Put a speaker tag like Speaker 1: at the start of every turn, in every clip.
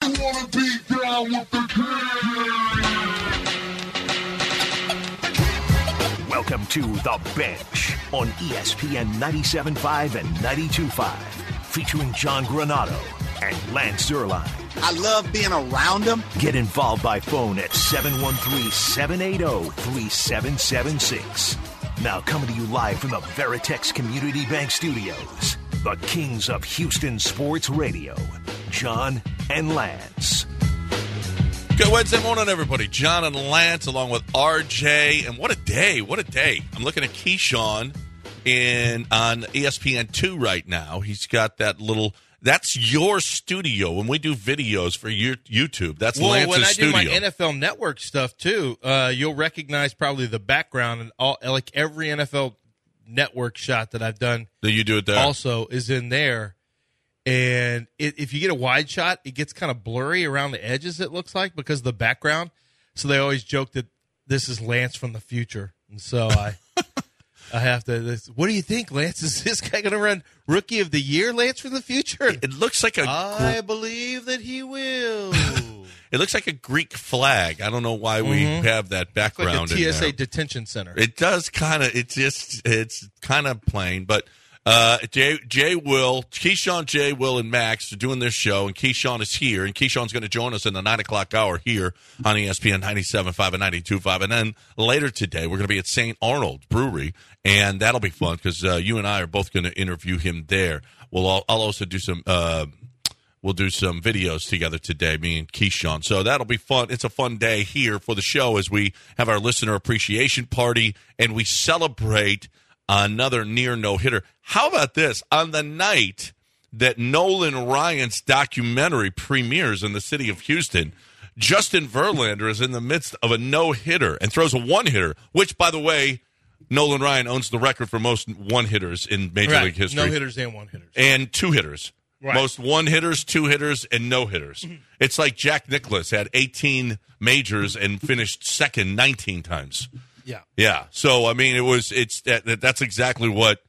Speaker 1: wanna be down with the king.
Speaker 2: Welcome to The Bench on ESPN 97.5 and 92.5, featuring John Granado and Lance Zierlein.
Speaker 3: I love being around them.
Speaker 2: Get involved by phone at 713-780-3776. Now coming to you live from the Veritex Community Bank Studios, the kings of Houston Sports Radio, John and Lance.
Speaker 4: Good Wednesday morning, everybody. John and Lance along with RJ. And what a day. What a day. I'm looking at Keyshawn on ESPN2 right now. He's got that little... That's your studio. When we do videos for your YouTube, that's Lance's studio.
Speaker 5: When I do my NFL Network stuff, too, you'll recognize probably the background. And like every NFL Network shot that I've done
Speaker 4: you do it there.
Speaker 5: Also is in there. And if you get a wide shot, it gets kind of blurry around the edges, it looks like, because of the background. So they always joke that this is Lance from the future. And so I have to. What do you think, Lance? Is this guy going to run Rookie of the Year, Lance from the future?
Speaker 4: It looks like
Speaker 5: I believe that he will.
Speaker 4: It looks like a Greek flag. I don't know why we have that background.
Speaker 5: Like a TSA
Speaker 4: in there.
Speaker 5: detention center.
Speaker 4: It does kind of. It's kind of plain, but. Keyshawn, Jay, Will, and Max are doing their show, and Keyshawn is here, and Keyshawn's going to join us in the 9 o'clock hour here on ESPN 97.5 and 92.5, and then later today we're going to be at St. Arnold Brewery, and that'll be fun because you and I are both going to interview him there. I'll also do some we'll do some videos together today, me and Keyshawn, so that'll be fun. It's a fun day here for the show as we have our listener appreciation party, and we celebrate another near no-hitter. How about this? On the night that Nolan Ryan's documentary premieres in the city of Houston, Justin Verlander is in the midst of a no-hitter and throws a one-hitter, which, by the way, Nolan Ryan owns the record for most one-hitters in Major League history.
Speaker 5: No-hitters and one-hitters.
Speaker 4: And two-hitters.
Speaker 5: Right.
Speaker 4: Most one-hitters, two-hitters, and no-hitters. Mm-hmm. It's like Jack Nicklaus had 18 majors and finished second 19 times. Yeah. So, I mean, that's exactly what,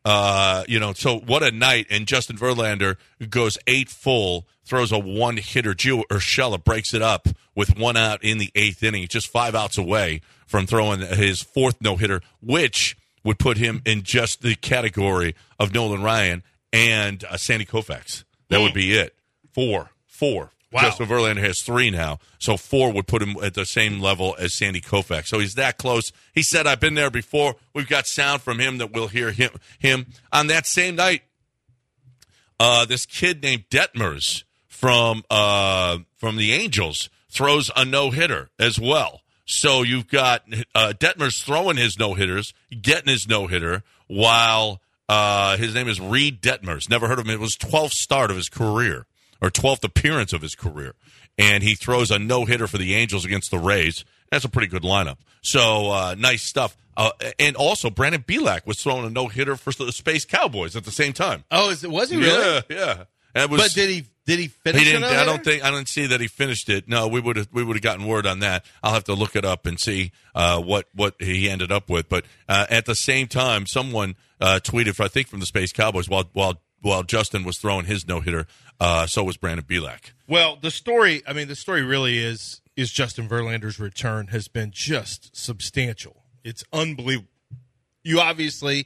Speaker 4: so what a night. And Justin Verlander goes 8 full, throws a one-hitter. Gio Urshela breaks it up with 1 out in the 8th inning, just 5 outs away from throwing his 4th no-hitter, which would put him in just the category of Nolan Ryan and Sandy Koufax. That would be it. 4. Wow. Justin Verlander has 3 now, so 4 would put him at the same level as Sandy Koufax. So he's that close. He said, I've been there before. We've got sound from him that we'll hear him. On that same night, this kid named Detmers from the Angels throws a no-hitter as well. So you've got Detmers throwing his no-hitters, getting his no-hitter, while his name is Reed Detmers. Never heard of him. It was 12th start of his career. Or 12th appearance of his career. And he throws a no-hitter for the Angels against the Rays. That's a pretty good lineup. So, nice stuff. And also, Brandon Bielak was throwing a no-hitter for the Space Cowboys at the same time.
Speaker 5: Oh, was he really?
Speaker 4: Yeah.
Speaker 5: But did he finish it?
Speaker 4: I didn't see that he finished it. No, we would have gotten word on that. I'll have to look it up and see what he ended up with. But at the same time, someone tweeted, I think from the Space Cowboys, while Justin was throwing his no-hitter, so was Brandon Bielak.
Speaker 5: Well, the story really is Justin Verlander's return has been just substantial. It's unbelievable. You obviously,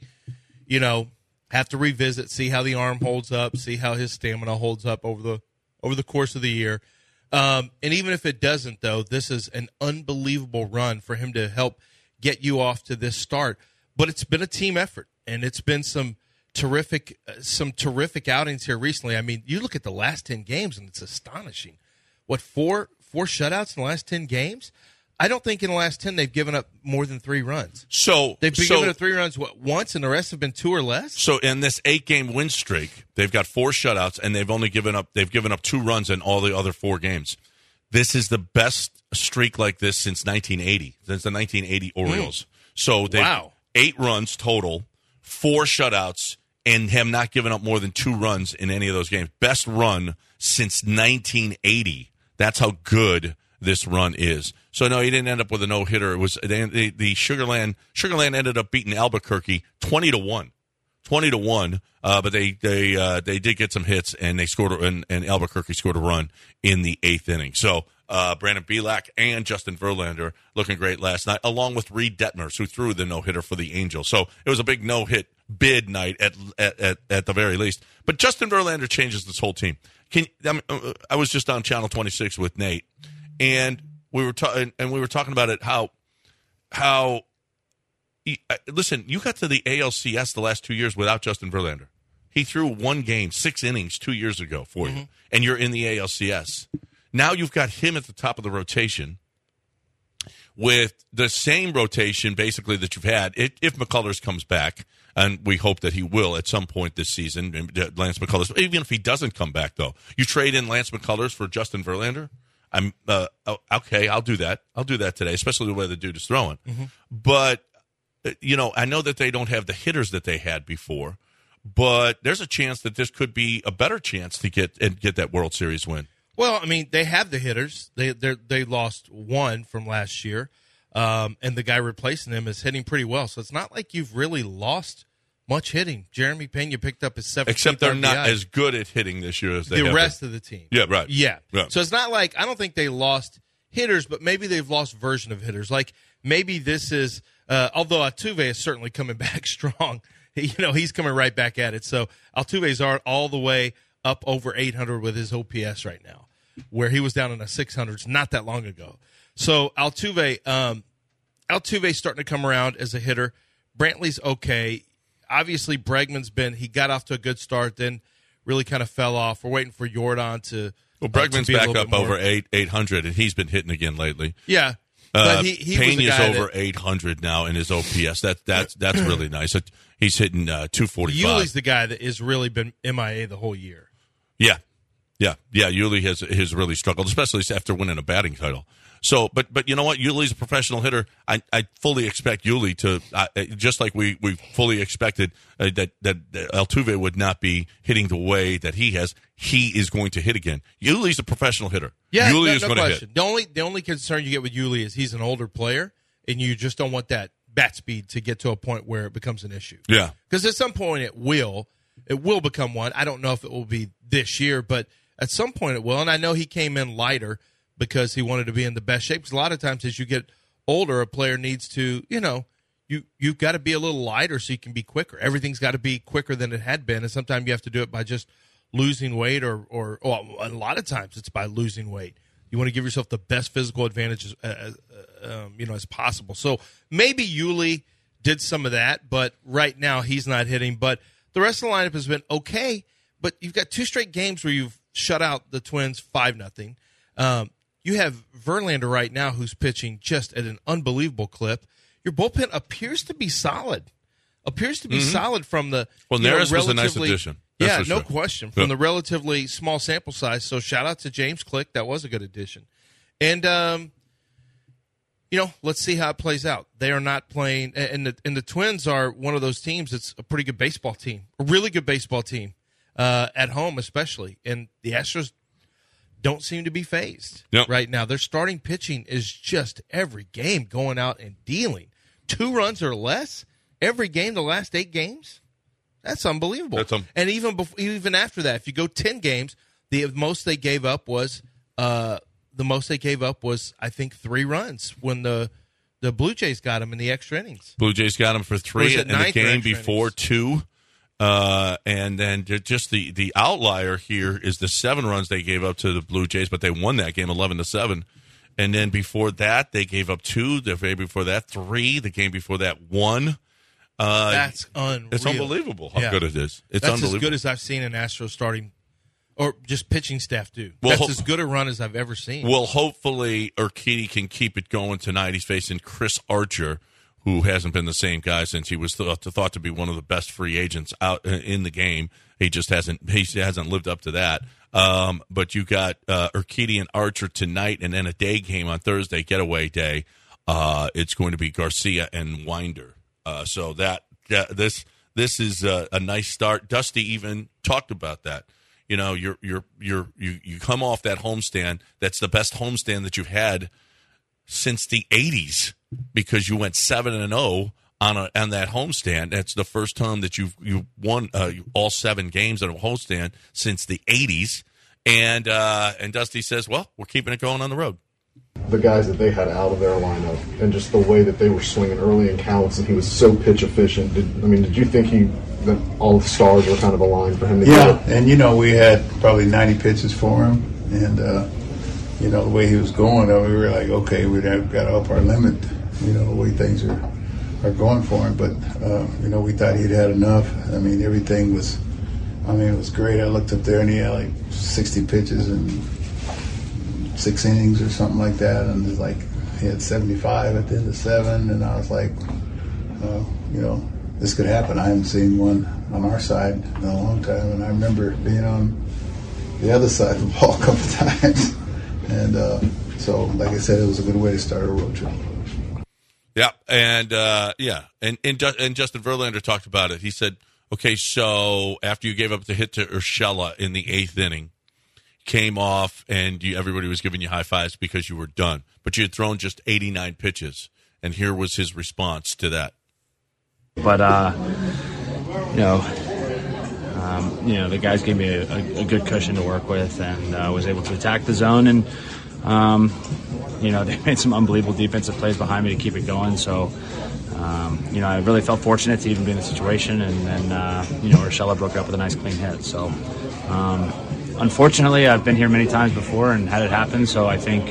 Speaker 5: have to revisit, see how the arm holds up, see how his stamina holds up over the course of the year. And even if it doesn't, though, this is an unbelievable run for him to help get you off to this start. But it's been a team effort, and it's been some terrific outings here recently. I mean, you look at the last 10 games, and it's astonishing. What, four shutouts in the last 10 games? I don't think in the last 10 they've given up more than 3 runs.
Speaker 4: So
Speaker 5: they've been given up 3 runs once, and the rest have been 2 or less.
Speaker 4: So in this 8-game win streak, they've got 4 shutouts, and they've given up 2 runs in all the other 4 games. This is the best streak like this since 1980, since the 1980 Orioles. So they've 8 runs total, 4 shutouts, and have not given up more than 2 runs in any of those games. Best run since 1980. That's how good this run is. So, no, he didn't end up with a no-hitter. It was the Sugarland ended up beating Albuquerque 20-1. 20-1. But they did get some hits, and they scored, and Albuquerque scored a run in the 8th inning. So Brandon Bielak and Justin Verlander looking great last night, along with Reed Detmers, who threw the no-hitter for the Angels. So it was a big no-hit bid night at the very least. But Justin Verlander changes this whole team. I was just on Channel 26 with Nate, and we were talking about it. Listen, you got to the ALCS the last 2 years without Justin Verlander. He threw one game, 6 innings 2 years ago for you, and you're in the ALCS. Now you've got him at the top of the rotation with the same rotation basically that you've had. If McCullers comes back, and we hope that he will at some point this season, Lance McCullers, even if he doesn't come back, though, you trade in Lance McCullers for Justin Verlander? I'm okay, I'll do that. I'll do that today, especially the way the dude is throwing. But, I know that they don't have the hitters that they had before, but there's a chance that this could be a better chance to get that World Series win.
Speaker 5: Well, I mean, they have the hitters. They lost one from last year, and the guy replacing them is hitting pretty well. So it's not like you've really lost much hitting. Jeremy Pena picked up his 17th
Speaker 4: Except they're
Speaker 5: RBI.
Speaker 4: not as good at hitting this year as they have
Speaker 5: the rest of the team.
Speaker 4: Yeah, right.
Speaker 5: Yeah. So it's not like, I don't think they lost hitters, but maybe they've lost version of hitters. Like maybe this is, although Altuve is certainly coming back strong, he's coming right back at it. So Altuve's all the way up over 800 with his OPS right now, where he was down in the 600s not that long ago. So Altuve's starting to come around as a hitter. Brantley's okay. Obviously, Bregman's he got off to a good start, then really kind of fell off. We're waiting for Yordan to.
Speaker 4: Well, Bregman's
Speaker 5: to be a
Speaker 4: back
Speaker 5: little
Speaker 4: up
Speaker 5: bit more.
Speaker 4: over 800, and he's been hitting again lately.
Speaker 5: Yeah. But he was a
Speaker 4: Pena's
Speaker 5: guy
Speaker 4: over 800 now in his OPS. That's really nice. He's hitting 245.
Speaker 5: Yuli's the guy that has really been MIA the whole year.
Speaker 4: Yeah. Yuli has really struggled, especially after winning a batting title. So, but you know what? Yuli's a professional hitter. I fully expect Yuli to, just like we fully expected that Altuve would not be hitting the way that he has. He is going to hit again. Yuli's a professional hitter.
Speaker 5: Yeah,
Speaker 4: Yuli is
Speaker 5: no
Speaker 4: going to
Speaker 5: question.
Speaker 4: hit.
Speaker 5: The only concern you get with Yuli is he's an older player, and you just don't want that bat speed to get to a point where it becomes an issue.
Speaker 4: Yeah,
Speaker 5: because at some point it will become one. I don't know if it will be this year, but at some point it will. And I know he came in lighter because he wanted to be in the best shape. Because a lot of times as you get older, a player needs to, you've got to be a little lighter so you can be quicker. Everything's got to be quicker than it had been, and sometimes you have to do it by just losing weight or a lot of times it's by losing weight. You want to give yourself the best physical advantage as possible. So maybe Yuli did some of that, but right now he's not hitting. But the rest of the lineup has been okay, but you've got 2 straight games where you've shut out the Twins 5-0. You have Verlander right now who's pitching just at an unbelievable clip. Your bullpen appears to be solid. Solid from the
Speaker 4: Neris was a nice addition.
Speaker 5: That's no question. From the relatively small sample size. So shout out to James Click. That was a good addition. And let's see how it plays out. They are not playing, and the Twins are one of those teams that's a pretty good baseball team, a really good baseball team at home especially. And the Astros don't seem to be phased right now. Their starting pitching is just every game going out and dealing 2 runs or less every game. The last 8 games, that's unbelievable. And even after that, if you go 10 games, the most they gave up was I think 3 runs when the Blue Jays got them in the extra innings.
Speaker 4: Blue Jays got them for 3 in the game before innings. 2. And then just the outlier here is the 7 runs they gave up to the Blue Jays, but they won that game 11-7. And then before that, they gave up 2. The day before that, 3. The game before that, 1.
Speaker 5: That's unreal.
Speaker 4: It's unbelievable how good it is. It's
Speaker 5: That's
Speaker 4: unbelievable.
Speaker 5: as good as I've seen an Astros starting or just pitching staff do.
Speaker 4: Well,
Speaker 5: that's as good a run as I've ever seen.
Speaker 4: Well, hopefully Urquidy can keep it going tonight. He's facing Chris Archer, who hasn't been the same guy since he was thought to be one of the best free agents out in the game. He just hasn't lived up to that. But you got Urquidy and Archer tonight, and then a day game on Thursday, getaway day. It's going to be Garcia and Winder. So this is a nice start. Dusty even talked about that. You come off that homestand. That's the best homestand that you've had since the 80s because you went 7-0 on that homestand. That's the first time that you've won all 7 games on a homestand since the 80s. And Dusty says, well, we're keeping it going on the road.
Speaker 6: The guys that they had out of their lineup and just the way that they were swinging early in counts, and he was so pitch efficient. Did you think that all the stars were kind of aligned for him to get it?
Speaker 7: And we had probably 90 pitches for him, and the way he was going, we were like, okay, we've got to up our limit, the way things are going for him. But we thought he'd had enough. I mean, everything was, it was great. I looked up there and he had like 60 pitches and 6 innings or something like that, and it's like he had 75 at the end of 7, and I was like, this could happen. I haven't seen one on our side in a long time, and I remember being on the other side of the ball a couple times, and so like I said, it was a good way to start a road trip.
Speaker 4: Yeah, and Justin Verlander talked about it. He said, okay, so after you gave up the hit to Urshela in the 8th inning, came off, and everybody was giving you high fives because you were done. But you had thrown just 89 pitches, and here was his response to that.
Speaker 8: But, the guys gave me a good cushion to work with, and I was able to attack the zone. And, they made some unbelievable defensive plays behind me to keep it going. So, I really felt fortunate to even be in the situation. And then, Urshela broke it up with a nice clean hit. So, unfortunately, I've been here many times before and had it happen, so I think,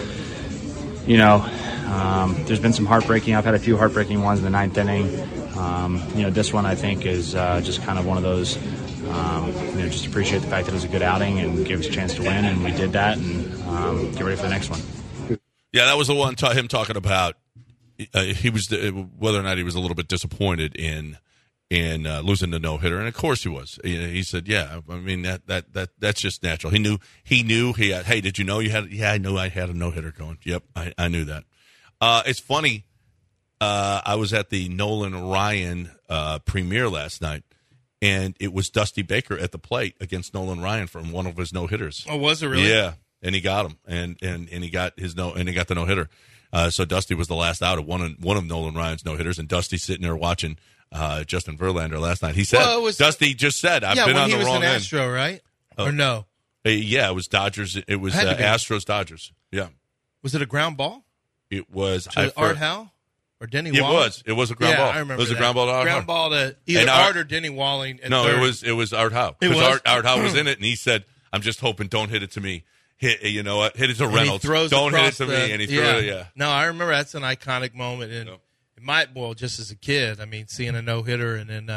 Speaker 8: there's been some heartbreaking. I've had a few heartbreaking ones in the 9th inning. This one I think is just kind of one of those, just appreciate the fact that it was a good outing and gave us a chance to win, and we did that, and get ready for the next one.
Speaker 4: Yeah, that was the one, him talking about he was whether or not he was a little bit disappointed in losing the no-hitter, and of course he was. He said, "Yeah, I mean that's just natural." He knew he had. Hey, did you know you had? Yeah, I knew I had a no-hitter going. Yep, I knew that. It's funny. I was at the Nolan Ryan premiere last night, and it was Dusty Baker at the plate against Nolan Ryan from one of his no-hitters.
Speaker 5: Oh, was it really?
Speaker 4: Yeah, and he got him, and he got the no-hitter. So Dusty was the last out of one of Nolan Ryan's no-hitters, and Dusty's sitting there watching Justin Verlander last night. He said, Dusty just said, I've been on the wrong end.
Speaker 5: Yeah, when he was an Astro, right? Or no?
Speaker 4: Yeah, it was Dodgers. It was Astros Dodgers. Yeah.
Speaker 5: Was it a ground ball?
Speaker 4: It was.
Speaker 5: To Art Howe or Denny Walling?
Speaker 4: It was a ground ball.
Speaker 5: I remember
Speaker 4: it was
Speaker 5: that.
Speaker 4: a ground ball to Art Howe.
Speaker 5: Ground ball to either Art or Denny Walling.
Speaker 4: No, it was Art Howe. Because Art Howe was in it, and he said, I'm just hoping don't hit it to me. Hit it to Reynolds. Don't hit it to me. And he threw it, yeah.
Speaker 5: No, I remember that's an iconic moment. And it might, just as a kid, I mean, seeing a no-hitter and then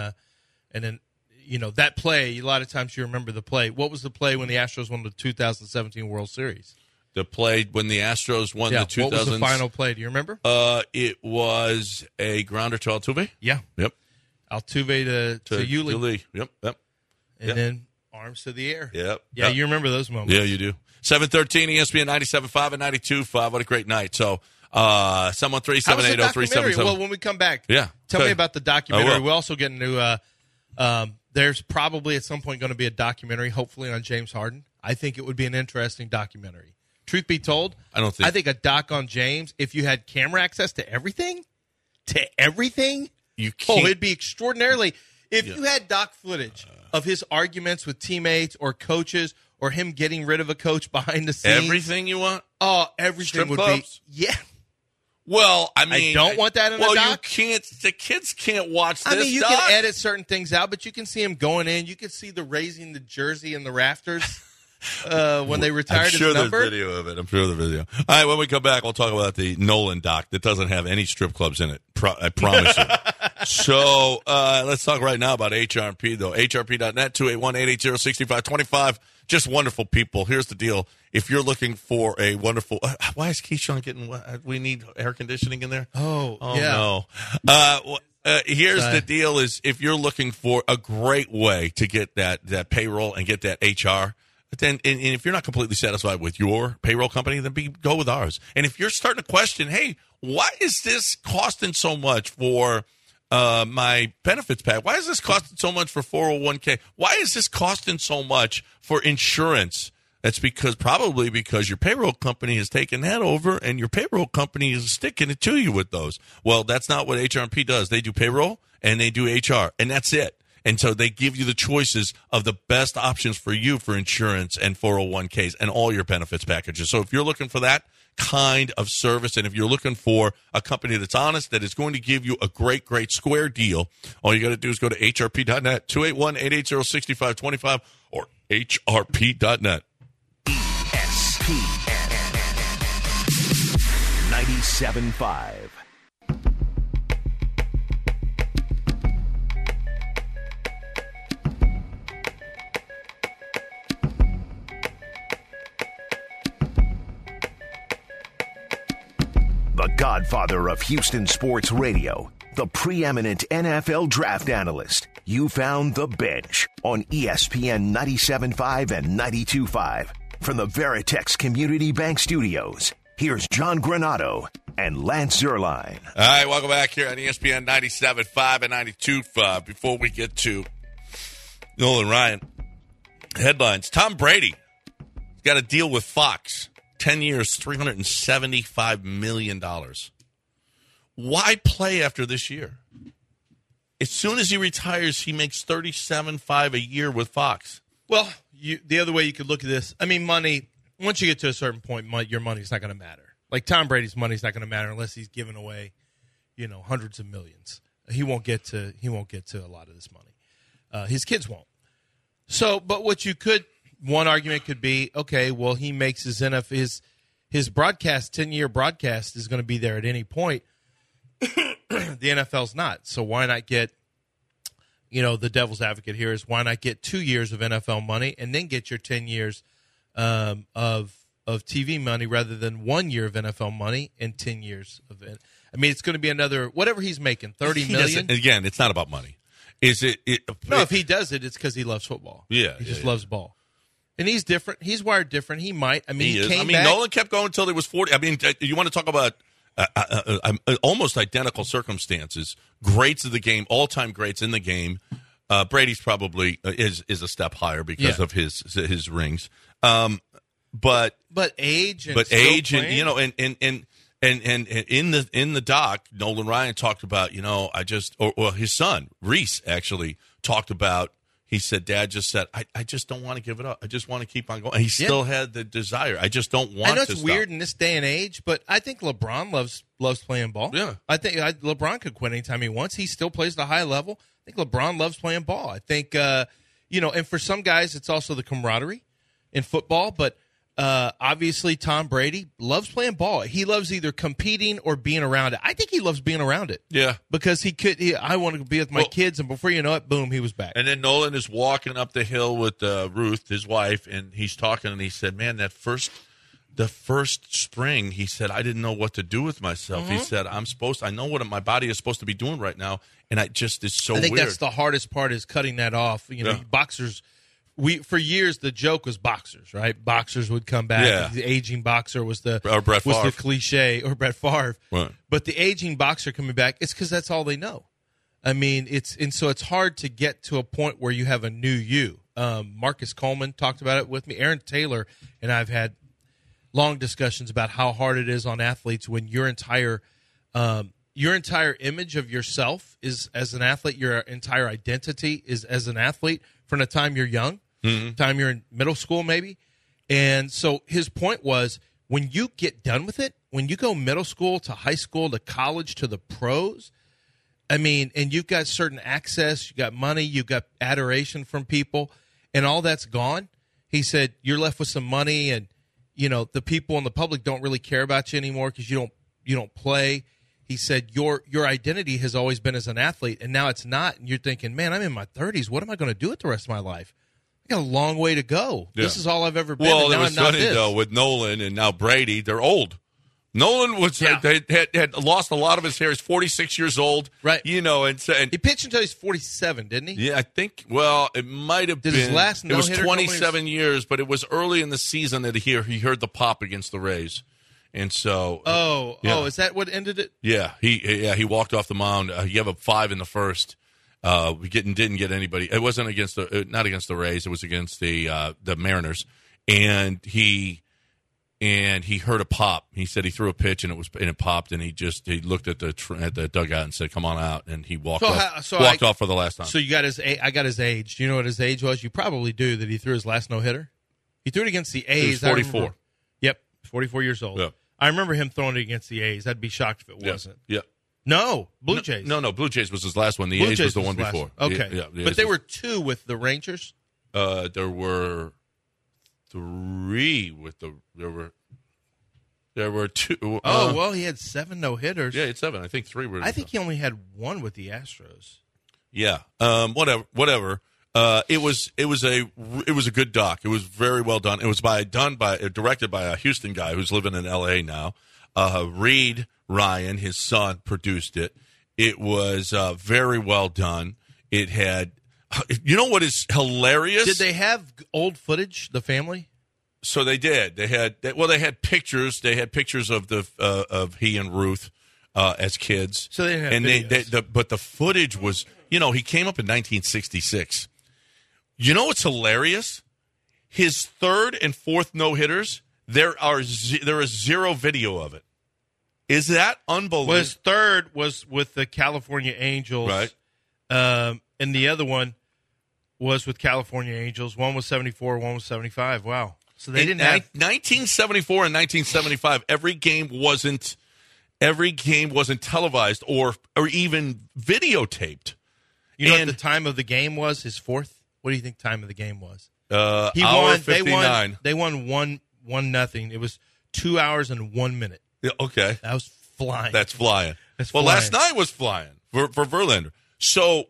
Speaker 5: that play, a lot of times you remember the play. What was the play when the Astros won the 2017 World Series?
Speaker 4: The play when the Astros won the 2000s.
Speaker 5: What was the final play? Do you remember?
Speaker 4: It was a grounder to Altuve.
Speaker 5: Yeah.
Speaker 4: Yep.
Speaker 5: Altuve to Yuli.
Speaker 4: Yep.
Speaker 5: And then arms to the air.
Speaker 4: Yep.
Speaker 5: Yeah, you remember those moments.
Speaker 4: Yeah, you do. 7:13 ESPN 97.5 and 92.5. What a great night. So, 713-780-3777.
Speaker 5: Well, when we come back, tell me about the documentary. We're also getting to there's probably at some point going to be a documentary, hopefully on James Harden. I think it would be an interesting documentary. Truth be told, I think a doc on James, if you had camera access to everything,
Speaker 4: you can't.
Speaker 5: it'd be extraordinarily. If you had doc footage of his arguments with teammates or coaches or him getting rid of a coach behind the scenes.
Speaker 4: Everything you want?
Speaker 5: Oh, everything
Speaker 4: Strip
Speaker 5: would
Speaker 4: clubs?
Speaker 5: be. Yeah.
Speaker 4: Well, I mean.
Speaker 5: I don't want that in a doc.
Speaker 4: Well, you can't. The kids can't watch this.
Speaker 5: I mean, you
Speaker 4: doc.
Speaker 5: can edit certain things out, but you can see him going in. You can see the raising the jersey in the rafters when they retired his number.
Speaker 4: I'm sure there's video of it. I'm sure there's video. All right, when we come back, we'll talk about the Nolan doc that doesn't have any strip clubs in it. I promise you. So let's talk right now about HRP, though. HRP.net, 281-880-6525. Just wonderful people. Here's the deal. If you're looking for a wonderful why is Keyshawn getting we need air conditioning in there?
Speaker 5: Oh
Speaker 4: yeah. No. Here's the deal is if you're looking for a great way to get that payroll and get that HR, then and if you're not completely satisfied with your payroll company, then go with ours. And if you're starting to question, hey, why is this costing so much for my benefits pack? Why is this costing so much for 401k? Why is this costing so much for insurance? That's probably because your payroll company has taken that over, and your payroll company is sticking it to you with those. Well, that's not what HRP does. They do payroll and they do HR, and that's it. And so they give you the choices of the best options for you for insurance and 401ks and all your benefits packages. So if you're looking for that kind of service, and if you're looking for a company that's honest, that is going to give you a great, great square deal, all you got to do is go to hrp.net, 281-880-6525, or hrp.net.
Speaker 2: ESPN 97.5. The godfather of Houston sports radio, the preeminent NFL draft analyst. You found The Bench on ESPN 97.5 and 92.5. From the Veritex Community Bank Studios, here's John Granato and Lance Zierlein.
Speaker 4: All right, welcome back here on ESPN 97.5 and 92.5. Before we get to Nolan Ryan, headlines. Tom Brady got a deal with Fox. 10 years, $375 million. Why play after this year? As soon as he retires, he makes $37.5 a year with Fox.
Speaker 5: Well, the other way you could look at this, I mean, money, once you get to a certain point, your money's not going to matter. Like Tom Brady's money's not going to matter unless he's giving away, hundreds of millions. He won't get to a lot of this money. His kids won't. So, but what you could, one argument could be, okay, well, he makes his broadcast, 10-year broadcast is going to be there at any point. The NFL's not. So why not get, the devil's advocate here is why not get 2 years of NFL money and then get your 10 years of TV money rather than 1 year of NFL money and 10 years of it. I mean, it's going to be another, whatever he's making, $30 million.
Speaker 4: Again, it's not about money. Is it?
Speaker 5: No, if he does it, it's because he loves football.
Speaker 4: Yeah.
Speaker 5: He just loves ball. And he's different. He's wired different. He might. I mean, he came back.
Speaker 4: Nolan kept going until he was 40. I mean, you want to talk about almost identical circumstances. Greats of the game, all-time greats in the game. Brady's probably is a step higher because of his rings. But
Speaker 5: age and
Speaker 4: and in the doc, Nolan Ryan talked about his son Reese actually talked about. He said, Dad just said, I just don't want to give it up. I just want to keep on going. And he still had the desire. I just don't want to.
Speaker 5: I know it's weird in this day and age, but I think LeBron loves playing ball.
Speaker 4: Yeah.
Speaker 5: I think LeBron could quit anytime he wants. He still plays at a high level. I think LeBron loves playing ball. I think, and for some guys, it's also the camaraderie in football. But obviously, Tom Brady loves playing ball. He loves either competing or being around it. I think he loves being around it.
Speaker 4: Yeah.
Speaker 5: Because I want to be with my kids, and before you know it, boom, he was back.
Speaker 4: And then Nolan is walking up the hill with Ruth, his wife, and he's talking, and he said, man, the first spring, he said, I didn't know what to do with myself.
Speaker 5: Mm-hmm.
Speaker 4: He said, I know what my body is supposed to be doing right now, and it's so weird.
Speaker 5: I think that's the hardest part is cutting that off. Boxers, for years the joke was boxers, right? Boxers would come back.
Speaker 4: Yeah.
Speaker 5: The aging boxer was the cliche, or Brett Favre.
Speaker 4: Right.
Speaker 5: But the aging boxer coming back, it's because that's all they know. I mean, so it's hard to get to a point where you have a new you. Marcus Coleman talked about it with me. Aaron Taylor and I've had long discussions about how hard it is on athletes when your entire image of yourself is as an athlete, your entire identity is as an athlete from the time you're young, time you're in middle school maybe. And so his point was when you get done with it, when you go middle school to high school to college to the pros, I mean, and you've got certain access, you got money, you got adoration from people, and all that's gone. He said you're left with some money, and the people in the public don't really care about you anymore because you don't play. He said your identity has always been as an athlete, and now it's not. And you're thinking, man, I'm in my 30s. What am I going to do with the rest of my life? I got a long way to go. Yeah. This is all I've ever been.
Speaker 4: Well,
Speaker 5: and now
Speaker 4: it was funny though with Nolan and now Brady. They're old. Nolan had lost a lot of his hair. He's 46 years old,
Speaker 5: right?
Speaker 4: And
Speaker 5: he pitched until he's 47, didn't he?
Speaker 4: Yeah, I think. Well, it might have been.
Speaker 5: His last
Speaker 4: it was 27 years, but it was early in the season that he heard the pop against the Rays. And so,
Speaker 5: is that what ended it?
Speaker 4: Yeah, he walked off the mound. He gave up 5 in the first. We didn't get anybody. It wasn't not against the Rays. It was against the Mariners. and he heard a pop. He said he threw a pitch and it popped, and he looked at the dugout and said, "Come on out," and he walked off for the last time.
Speaker 5: So I got his age. Do you know what his age was? You probably do. That he threw his last no-hitter. He threw it against the A's.
Speaker 4: He was 44.
Speaker 5: Yep, 44 years old.
Speaker 4: Yep.
Speaker 5: I remember him throwing it against the A's. I'd be shocked if it wasn't.
Speaker 4: Yep.
Speaker 5: No, Blue Jays.
Speaker 4: No, Blue Jays was his last one. The
Speaker 5: Blue
Speaker 4: A's
Speaker 5: Jays
Speaker 4: was the one before.
Speaker 5: Okay. But there were two with the Rangers?
Speaker 4: There were three with there were two.
Speaker 5: Well, he had 7 no-hitters.
Speaker 4: Yeah, he had 7. I think 3 were.
Speaker 5: I think he only had 1 with the Astros.
Speaker 4: Yeah. Whatever. It was a good doc. It was very well done. It was directed by a Houston guy who's living in L.A. now. Reed Ryan, his son, produced it. It was very well done. It had, you know what is hilarious?
Speaker 5: Did they have old footage? The family?
Speaker 4: So they did. They had pictures. They had pictures of of he and Ruth as kids.
Speaker 5: So they didn't have videos.
Speaker 4: But the footage was, he came up in 1966. You know what's hilarious? His 3rd and 4th no-hitters, there is 0 video of it. Is that unbelievable?
Speaker 5: Well, his 3rd was with the California Angels.
Speaker 4: Right.
Speaker 5: And the other one was with California Angels. One was 74, one was 75. Wow. So they didn't have
Speaker 4: 1974 and 1975. Every game wasn't televised or even videotaped.
Speaker 5: You know what the time of the game was? His 4th. What do you think time of the game was?
Speaker 4: He won. 59.
Speaker 5: They won 1-0. It was 2 hours and 1 minute.
Speaker 4: Yeah, okay,
Speaker 5: that was flying.
Speaker 4: That's flying.
Speaker 5: Well,
Speaker 4: last night was flying for Verlander. So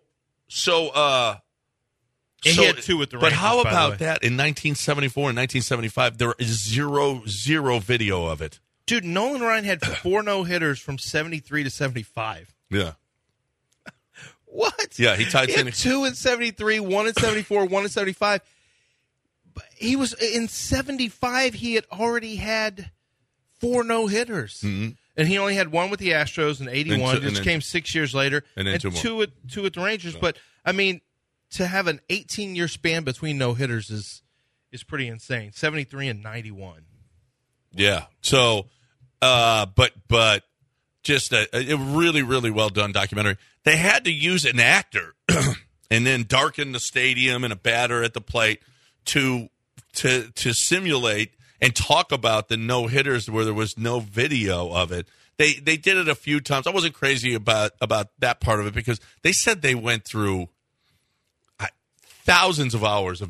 Speaker 5: he had 2 with the Rangers.
Speaker 4: But how about that in 1974 and 1975? There is zero video of it.
Speaker 5: Dude, Nolan Ryan had 4 no-hitters from 73 to 75.
Speaker 4: Yeah.
Speaker 5: What?
Speaker 4: Yeah, he tied in
Speaker 5: 2 in 73, 1 in 74, 1 in 75. But he was in 75. He had already had 4 no-hitters.
Speaker 4: Mm-hmm.
Speaker 5: And he only had 1 with the Astros in 81, which came 6 years later.
Speaker 4: And then
Speaker 5: 2 with the Rangers. But, I mean, to have an 18-year span between no-hitters is pretty insane. 73 and 91.
Speaker 4: Yeah. So, but just a really, really well done documentary. They had to use an actor and then darken the stadium and a batter at the plate to simulate and talk about the no-hitters where there was no video of it. They did it a few times. I wasn't crazy about that part of it because they said they went through thousands of hours of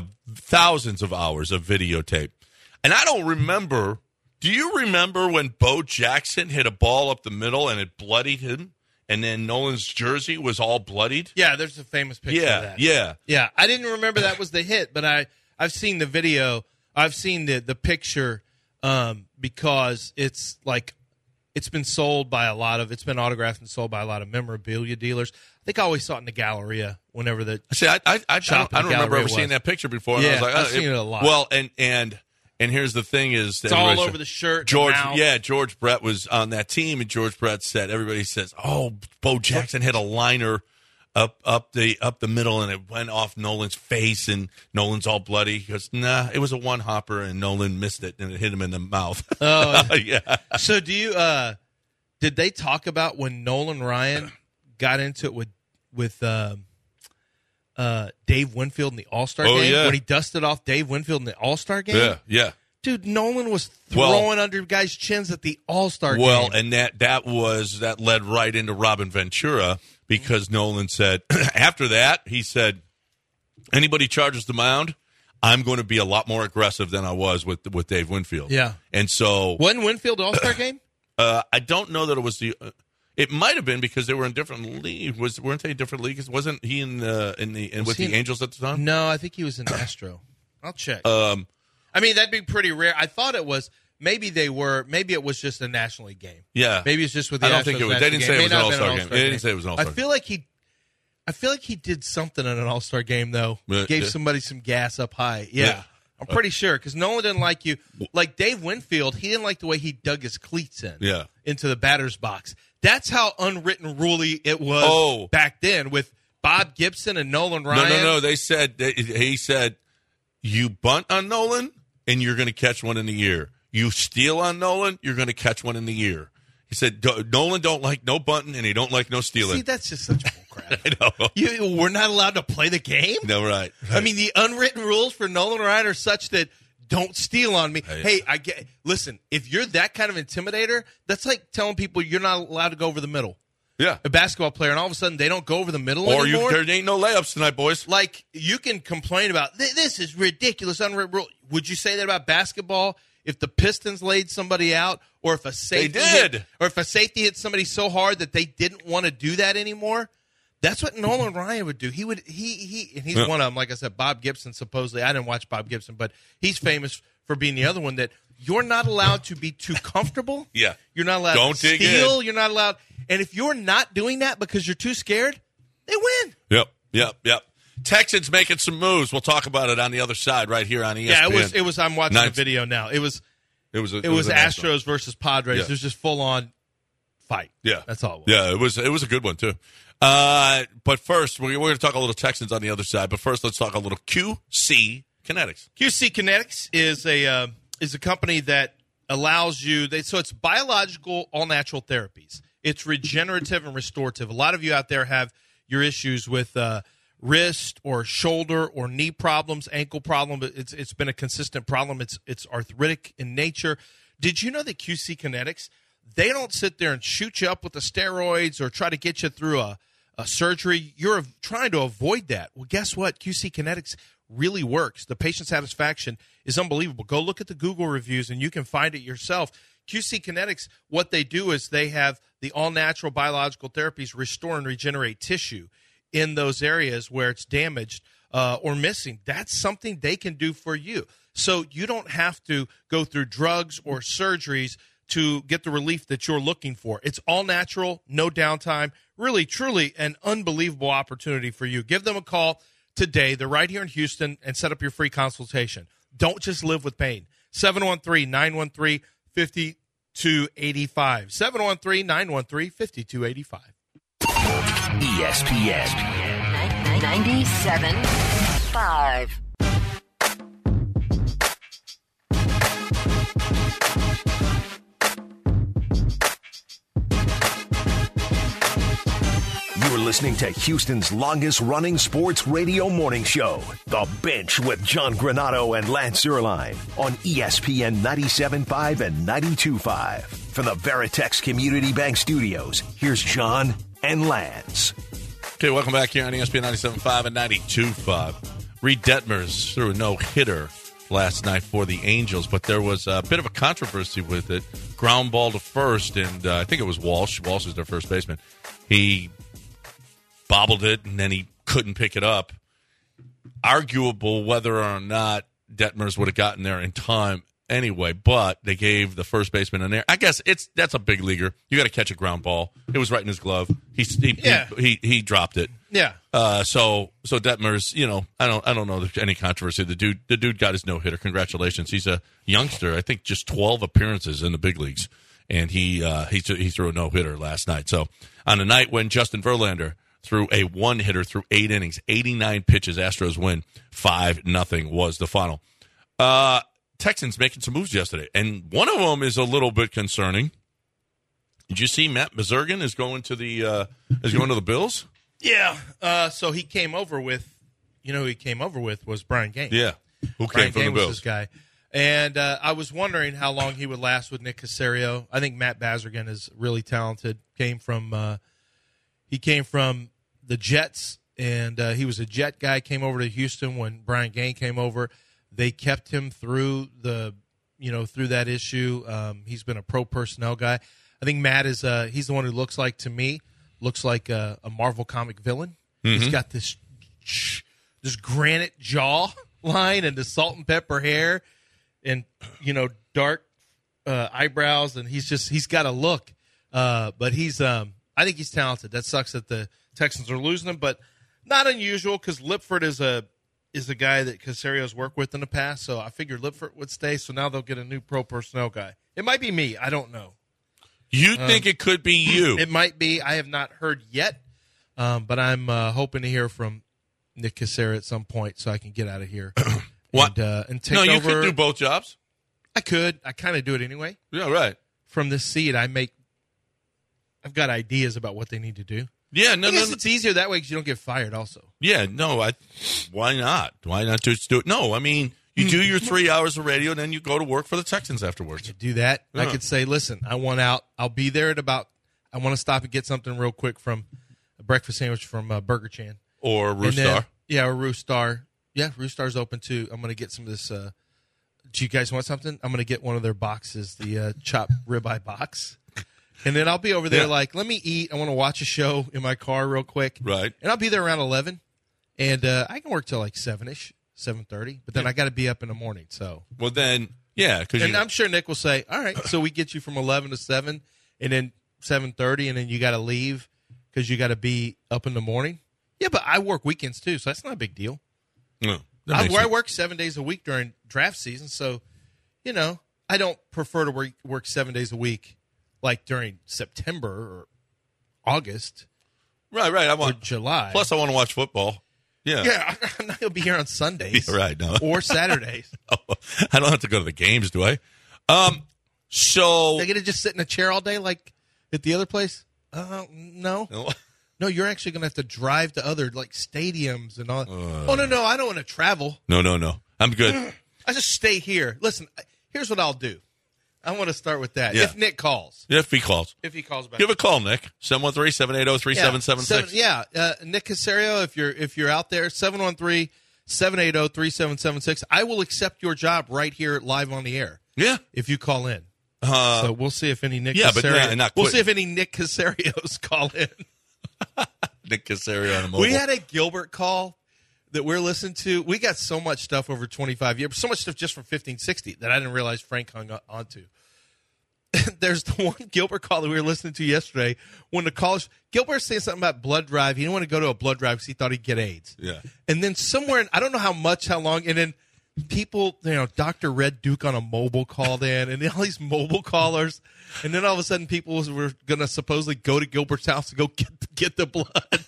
Speaker 4: videotape. And I don't remember. Do you remember when Bo Jackson hit a ball up the middle and it bloodied him? And then Nolan's jersey was all bloodied?
Speaker 5: Yeah, there's a famous picture of that.
Speaker 4: Yeah.
Speaker 5: I didn't remember that was the hit, but I've seen the video. I've seen the picture because it's like it's been sold by it's been autographed and sold by a lot of memorabilia dealers. I think I always saw it in the Galleria whenever the
Speaker 4: See, I don't remember ever seeing that picture before. And
Speaker 5: yeah,
Speaker 4: I was like,
Speaker 5: I've seen it a lot.
Speaker 4: Well, and here's the thing is that
Speaker 5: it's all over the shirt.
Speaker 4: George,
Speaker 5: the mouth.
Speaker 4: yeah, George Brett was on that team, and George Brett said, everybody says, "Oh, Bo Jackson hit a liner up the middle, and it went off Nolan's face, and Nolan's all bloody." He goes, "Nah, it was a one hopper, and Nolan missed it, and it hit him in the mouth."
Speaker 5: Oh,
Speaker 4: yeah.
Speaker 5: So did they talk about when Nolan Ryan got into it with Dave Winfield in the All-Star game?
Speaker 4: Yeah.
Speaker 5: When he dusted off Dave Winfield in the All-Star game?
Speaker 4: Yeah.
Speaker 5: Dude, Nolan was throwing under guys' chins at the All-Star game.
Speaker 4: Well, and that led right into Robin Ventura because Nolan said, after that, he said, anybody charges the mound, I'm going to be a lot more aggressive than I was with Dave Winfield.
Speaker 5: Yeah.
Speaker 4: And so...
Speaker 5: Wasn't Winfield All-Star game?
Speaker 4: I don't know that it was the... it might have been because they were in different leagues. Weren't they in different leagues? Wasn't he with the Angels at the time?
Speaker 5: No, I think he was in Astro. I'll check. I mean, that'd be pretty rare. I thought it was. Maybe they were. Maybe it was just a National League game.
Speaker 4: Yeah.
Speaker 5: Maybe it's just with the Astros.
Speaker 4: I don't think it was. They didn't say it was an All-Star game. They didn't say it was an All-Star game.
Speaker 5: I feel like he did something in an All-Star game, though. Gave somebody some gas up high. Yeah. I'm pretty sure because Nolan didn't like you. Like Dave Winfield, he didn't like the way he dug his cleats into the batter's box. That's how unwritten rule it was back then with Bob Gibson and Nolan Ryan.
Speaker 4: No. He said, you bunt on Nolan, and you're going to catch one in the ear. You steal on Nolan, you're going to catch one in the ear. He said Nolan don't like no bunting, and he don't like no stealing.
Speaker 5: See, that's just such bullcrap.
Speaker 4: I know.
Speaker 5: We're not allowed to play the game?
Speaker 4: No, right.
Speaker 5: I mean, the unwritten rules for Nolan Ryan are such that don't steal on me. Hey, listen, if you're that kind of intimidator, that's like telling people you're not allowed to go over the middle.
Speaker 4: Yeah.
Speaker 5: A basketball player, and all of a sudden they don't go over the middle anymore.
Speaker 4: Or there ain't no layups tonight, boys.
Speaker 5: Like, you can complain about, this is ridiculous, unwritten rule. Would you say that about basketball? If the Pistons laid somebody out, or if a safety hit somebody so hard that they didn't want to do that anymore, that's what Nolan Ryan would do. He would and he's one of them. Like I said, Bob Gibson supposedly. I didn't watch Bob Gibson, but he's famous for being the other one that you're not allowed to be too comfortable.
Speaker 4: Yeah,
Speaker 5: you're not allowed
Speaker 4: Don't
Speaker 5: to steal. You're not allowed. And if you're not doing that because you're too scared, they win.
Speaker 4: Yep. Texans making some moves. We'll talk about it on the other side right here on ESPN.
Speaker 5: Yeah, it was. I'm watching the video now. It was Astros versus Padres.
Speaker 4: Yeah.
Speaker 5: It was just full on fight.
Speaker 4: Yeah,
Speaker 5: that's all.
Speaker 4: Yeah, it was a good one too. But first, we're going to talk a little Texans on the other side. But first, let's talk a little QC Kinetics.
Speaker 5: QC Kinetics is a company that allows you. So it's biological, all natural therapies. It's regenerative and restorative. A lot of you out there have your issues with wrist or shoulder or knee problems, ankle problem. It's been a consistent problem. It's arthritic in nature. Did you know that QC Kinetics, they don't sit there and shoot you up with the steroids or try to get you through a surgery? You're trying to avoid that. Well, guess what? QC Kinetics really works. The patient satisfaction is unbelievable. Go look at the Google reviews and you can find it yourself. QC Kinetics, what they do is they have the all-natural biological therapies restore and regenerate tissue in those areas where it's damaged or missing. That's something they can do for you. So you don't have to go through drugs or surgeries to get the relief that you're looking for. It's all natural, no downtime. Really, truly an unbelievable opportunity for you. Give them a call today. They're right here in Houston, and set up your free consultation. Don't just live with pain. 713-913-5285. 713-913-5285.
Speaker 2: ESPN
Speaker 9: 97.5.
Speaker 2: You're listening to Houston's longest-running sports radio morning show, The Bench with John Granato and Lance Zierlein on ESPN 97.5 and 92.5. From the Veritex Community Bank Studios, here's John and Lance.
Speaker 4: Okay, welcome back here on ESPN 97.5 and 92.5. Reed Detmers threw a no-hitter last night for the Angels, but there was a bit of a controversy with it. Ground ball to first, and I think it was Walsh. Walsh is their first baseman. He bobbled it, and then he couldn't pick it up. Arguable whether or not Detmers would have gotten there in time anyway, but they gave the first baseman an error. I guess that's a big leaguer. You got to catch a ground ball. It was right in his glove. He dropped it.
Speaker 5: Yeah.
Speaker 4: So Detmers, I don't know there's any controversy. The dude got his no hitter. Congratulations. He's a youngster. I think just 12 appearances in the big leagues, and he threw a no hitter last night. So on a night when Justin Verlander threw a one-hitter through 8 innings, 89 pitches, Astros win 5-0 was the final. Texans making some moves yesterday, and one of them is a little bit concerning. Did you see Matt Mazurgan is going to the Bills?
Speaker 5: Yeah. So he came over with, who he came over with was Brian Gaines.
Speaker 4: Yeah. Who came from the Bills?
Speaker 5: Was this guy. And I was wondering how long he would last with Nick Caserio. I think Matt Mazurgan is really talented. He came from the Jets, and he was a Jet guy. Came over to Houston when Brian Gaines came over. They kept him through through that issue. He's been a pro personnel guy. I think Matt is he's the one who looks like a Marvel comic villain. Mm-hmm. He's got this granite jaw line and the salt and pepper hair and dark eyebrows, and he's got a look. But he's I think he's talented. That sucks that the Texans are losing him, but not unusual because Lipford is a guy that Caserio's worked with in the past, so I figured Lipford would stay, so now they'll get a new pro personnel guy. It might be me. I don't know.
Speaker 4: You think it could be you?
Speaker 5: It might be. I have not heard yet, but I'm hoping to hear from Nick Caserio at some point so I can get out of here
Speaker 4: What?
Speaker 5: And take
Speaker 4: no, you
Speaker 5: over.
Speaker 4: could do both jobs.
Speaker 5: I could. I kind of do it anyway.
Speaker 4: Yeah, right.
Speaker 5: From this seat, I've got ideas about what they need to do.
Speaker 4: Yeah,
Speaker 5: I guess it's easier that way because you don't get fired also.
Speaker 4: Yeah, no, why not? Why not just do it? No, I mean, you do your 3 hours of radio, and then you go to work for the Texans afterwards.
Speaker 5: I could do that.
Speaker 4: Yeah.
Speaker 5: I could say, listen, I want out. I'll be there at about, I want to stop and get something real quick from a breakfast sandwich from Burger Chan.
Speaker 4: Or Roostar.
Speaker 5: Or Roostar. Yeah, Roostar's open too. I'm going to get some of this. Do you guys want something? I'm going to get one of their boxes, the chopped ribeye box. And then I'll be over there like, let me eat. I want to watch a show in my car real quick.
Speaker 4: Right.
Speaker 5: And I'll be there around 11. And I can work till like 7-ish, 7:30. But then I got to be up in the morning. So.
Speaker 4: Well, then, yeah.
Speaker 5: And I'm sure Nick will say, all right, so we get you from 11 to 7 and then 7:30 and then you got to leave because you got to be up in the morning. Yeah, but I work weekends too, so that's not a big deal.
Speaker 4: No,
Speaker 5: I work 7 days a week during draft season, so, I don't prefer to work 7 days a week like during September or August.
Speaker 4: Right.
Speaker 5: Or July.
Speaker 4: Plus, I want to watch football. Yeah.
Speaker 5: Yeah, I'm not going to be here on Sundays.
Speaker 4: Yeah, right. No.
Speaker 5: Or Saturdays.
Speaker 4: I don't have to go to the games, do I? So.
Speaker 5: They're going to just sit in a chair all day like at the other place? No. No, you're actually going to have to drive to other stadiums and all. No, I don't want to travel.
Speaker 4: No. I'm good.
Speaker 5: I just stay here. Listen, here's what I'll do. I want to start with that.
Speaker 4: Yeah.
Speaker 5: If Nick calls.
Speaker 4: If he calls.
Speaker 5: If he calls back.
Speaker 4: Give a call, Nick. 713-780-3776.
Speaker 5: Yeah. Nick Casario, if you're out there, 713-780-3776. I will accept your job right here live on the air.
Speaker 4: Yeah.
Speaker 5: If you call in. So we'll see if any Nick
Speaker 4: Casario.
Speaker 5: We'll see if any Nick Casarios call in.
Speaker 4: Nick Casario on a mobile.
Speaker 5: We had a Gilbert call that we're listening to. We got so much stuff over 25 years, so much stuff just from 1560 that I didn't realize Frank hung onto. There's the one Gilbert call that we were listening to yesterday when the callers, Gilbert saying something about blood drive. He didn't want to go to a blood drive because he thought he'd get AIDS.
Speaker 4: Yeah.
Speaker 5: And then somewhere, I don't know how long, and then people, Dr. Red Duke on a mobile called in, and then all these mobile callers, and then all of a sudden people were going to supposedly go to Gilbert's house to go get the blood.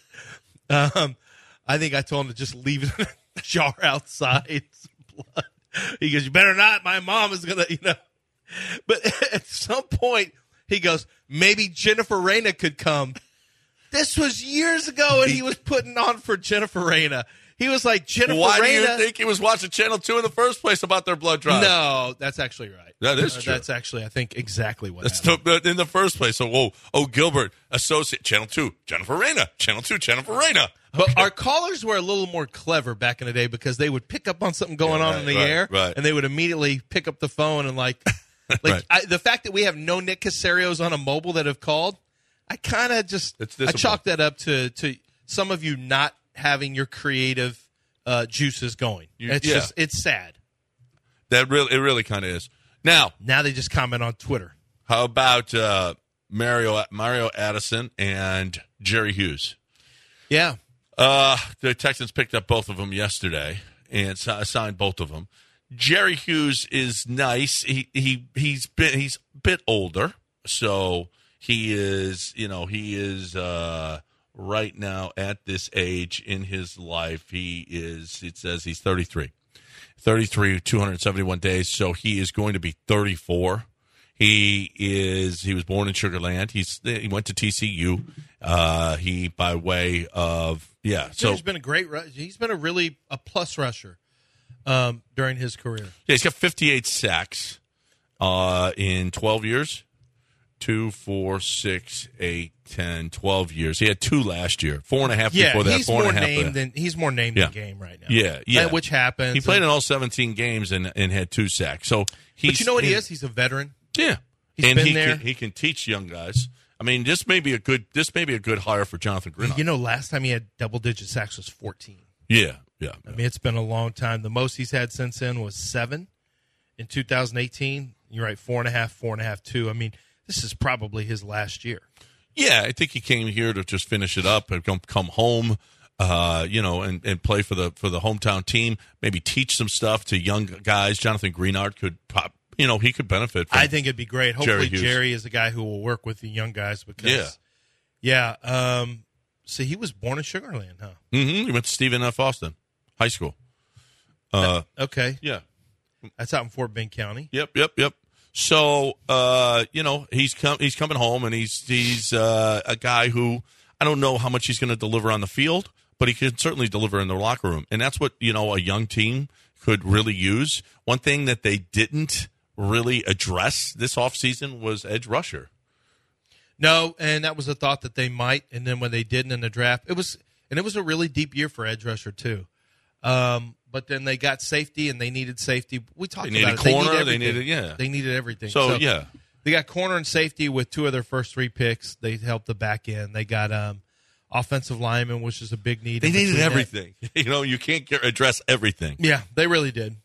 Speaker 5: I think I told him to just leave it in a jar outside. Blood. He goes, you better not. My mom is going to, But at some point, he goes, maybe Jennifer Reyna could come. This was years ago, and he was putting on for Jennifer Reyna. He was like, Jennifer
Speaker 4: Why
Speaker 5: Reyna.
Speaker 4: do you think he was watching Channel 2 in the first place about their blood drive?
Speaker 5: No, that's actually right.
Speaker 4: That is true.
Speaker 5: That's actually, I think, exactly what happened.
Speaker 4: That's in the first place. So, Gilbert, associate, Channel 2, Jennifer Reyna. Channel 2, Jennifer Reyna. Okay.
Speaker 5: But our callers were a little more clever back in the day because they would pick up on something going on in the air, and they would immediately pick up the phone and the fact that we have no Nick Casarios on a mobile that have called, I kind of just I chalk that up to some of you not having your creative juices going. It's sad.
Speaker 4: It really kind of is. Now
Speaker 5: they just comment on Twitter.
Speaker 4: How about Mario Addison and Jerry Hughes?
Speaker 5: Yeah.
Speaker 4: The Texans picked up both of them yesterday and signed both of them. Jerry Hughes is nice. He's a bit older, so he is right now at this age in his life. It says he's 33, 271 days. So he is going to be 34. He was born in Sugar Land. He went to TCU. So
Speaker 5: he's been he's been a plus rusher during his career.
Speaker 4: Yeah, he's got 58 sacks in 12 years. 2, 4, 6, 8, 10, 12 years. He had 2 last year. 4.5 before that.
Speaker 5: He's more named than game right now.
Speaker 4: Yeah.
Speaker 5: Which happens.
Speaker 4: He played in all 17 games and had 2 sacks. So
Speaker 5: but you know what he is? He's a veteran.
Speaker 4: Yeah.
Speaker 5: He's been there.
Speaker 4: He can teach young guys. I mean, this may be a good hire for Jonathan Greenard.
Speaker 5: Last time he had double-digit sacks was 14.
Speaker 4: Yeah.
Speaker 5: I mean, it's been a long time. The most he's had since then was 7 in 2018. You're right, 4.5, 4.5, 2. I mean, this is probably his last year.
Speaker 4: Yeah, I think he came here to just finish it up and come home, and play for the hometown team. Maybe teach some stuff to young guys. Jonathan Greenard could he could benefit from.
Speaker 5: I think it'd be great. Hopefully, Jerry is a guy who will work with the young guys because. Yeah. So he was born in Sugar Land, huh?
Speaker 4: Mm-hmm. He went to Stephen F. Austin High School.
Speaker 5: Okay.
Speaker 4: Yeah.
Speaker 5: That's out in Fort Bend County.
Speaker 4: Yep. So, he's coming home, and he's a guy who I don't know how much he's going to deliver on the field, but he can certainly deliver in the locker room. And that's what, a young team could really use. One thing that they didn't really address this offseason was edge rusher.
Speaker 5: No, and that was a thought that they might, and then when they didn't in the draft, it was a really deep year for edge rusher too. But then they got safety, and they needed safety. We talked about it.
Speaker 4: Corner,
Speaker 5: they needed everything.
Speaker 4: So yeah,
Speaker 5: they got corner and safety with 2 of their first 3 picks. They helped the back end. They got offensive lineman, which is a big need.
Speaker 4: They needed everything. You can't address everything.
Speaker 5: Yeah, they really did.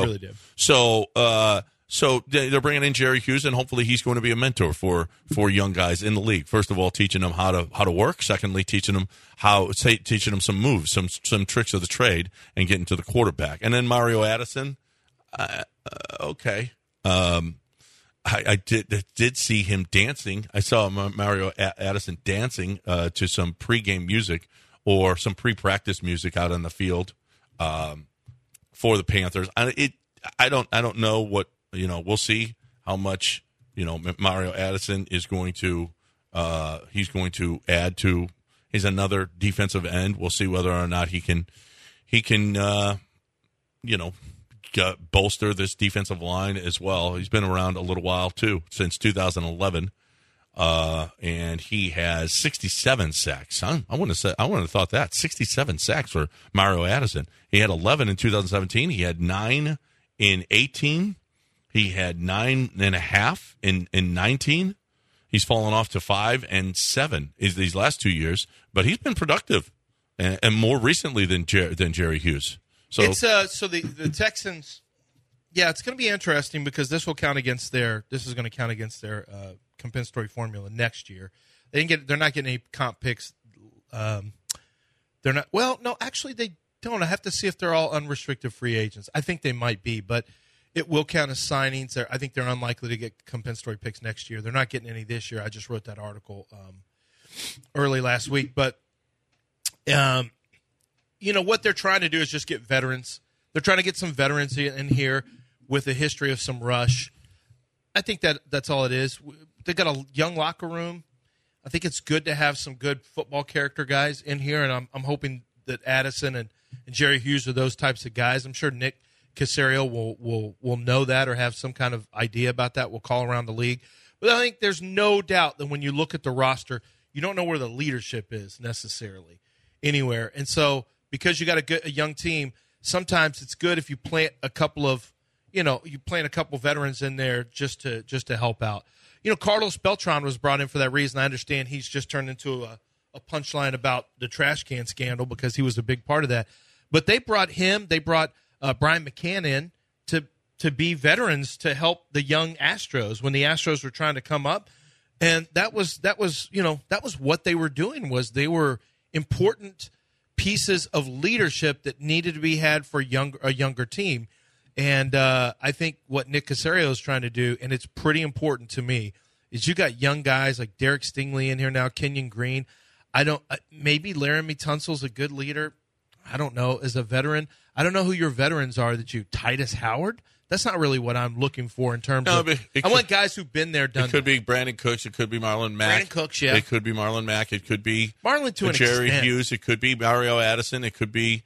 Speaker 4: So they're bringing in Jerry Hughes, and hopefully he's going to be a mentor for young guys in the league. First of all, teaching them how to work. Secondly, teaching them some moves, some tricks of the trade, and getting to the quarterback. And then Mario Addison, okay. I did see him dancing. I saw Mario Addison dancing to some pregame music or some pre-practice music out on the field for the Panthers. I don't know what. We'll see how much, Mario Addison is going to he's going to add to. He's another defensive end. We'll see whether or not he can bolster this defensive line as well. He's been around a little while too, since 2011. And he has 67 sacks. I wouldn't have thought that 67 sacks for Mario Addison. He had 11 in 2017. He had 9 in 18. He had 9.5 in 19. He's fallen off to 5 and 7 these last 2 years, but he's been productive and more recently than Jerry Hughes. So
Speaker 5: it's so the Texans. Yeah, it's going to be interesting because this is going to count against their compensatory formula next year. They're not getting any comp picks. They're not. Well, no, actually they don't. I have to see if they're all unrestricted free agents. I think they might be, but it will count as signings. I think they're unlikely to get compensatory picks next year. They're not getting any this year. I just wrote that article early last week. But, what they're trying to do is just get veterans. They're trying to get some veterans in here with a history of some rush. I think that's all it is. They've got a young locker room. I think it's good to have some good football character guys in here, and I'm hoping that Addison and Jerry Hughes are those types of guys. I'm sure Nick Caserio will know that or have some kind of idea about that. We'll call around the league. But I think there's no doubt that when you look at the roster, you don't know where the leadership is necessarily anywhere. And so because you got a young team, sometimes it's good if you plant a couple of, veterans in there just to help out. Carlos Beltran was brought in for that reason. I understand he's just turned into a punchline about the trash can scandal because he was a big part of that. But they brought Brian McCann in to be veterans to help the young Astros when the Astros were trying to come up, and that was what they were doing. Was they were important pieces of leadership that needed to be had for a younger team, and I think what Nick Caserio is trying to do, and it's pretty important to me, is you got young guys like Derek Stingley in here now, Kenyon Green. Maybe Laramie Tunsil's a good leader. I don't know. As a veteran, I don't know who your veterans are Titus Howard? That's not really what I'm looking for in terms of – I want guys who've been there, done that.
Speaker 4: It could be Brandon Cooks. It could be Marlon Mack.
Speaker 5: Brandon Cooks, yeah.
Speaker 4: It could be Marlon Mack. It could be
Speaker 5: Jerry
Speaker 4: Hughes. It could be Mario Addison. It could be,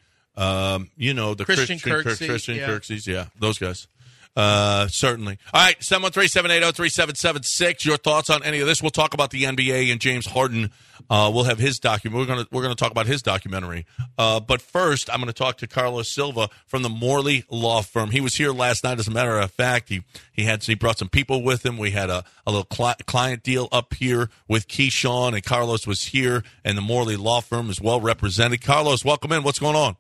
Speaker 4: the Christian Kirksey's. Yeah, those guys. Certainly. All right, 713-780-3776. Your thoughts on any of this? We'll talk about the NBA and James Harden. We'll have his document. We're gonna talk about his documentary. But first, I'm going to talk to Carlos Silva from the Morley Law Firm. He was here last night. As a matter of fact, he brought some people with him. We had a little client deal up here with Keyshawn, and Carlos was here, and the Morley Law Firm is well represented. Carlos, welcome in. What's going on?